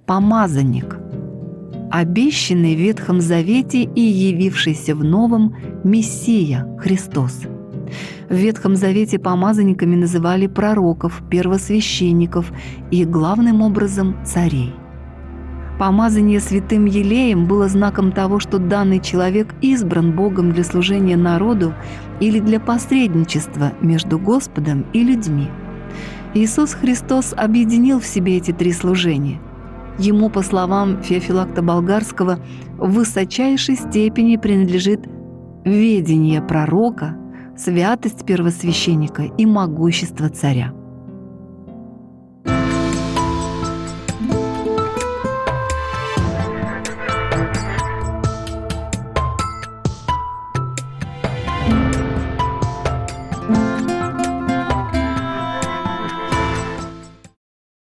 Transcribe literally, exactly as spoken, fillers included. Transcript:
помазанник, обещанный в Ветхом Завете и явившийся в Новом Мессия Христос. В Ветхом Завете помазанниками называли пророков, первосвященников и, главным образом, царей. Помазание святым елеем было знаком того, что данный человек избран Богом для служения народу или для посредничества между Господом и людьми. Иисус Христос объединил в себе эти три служения. Ему, по словам Феофилакта Болгарского, в высочайшей степени принадлежит ведение пророка, святость первосвященника и могущество царя.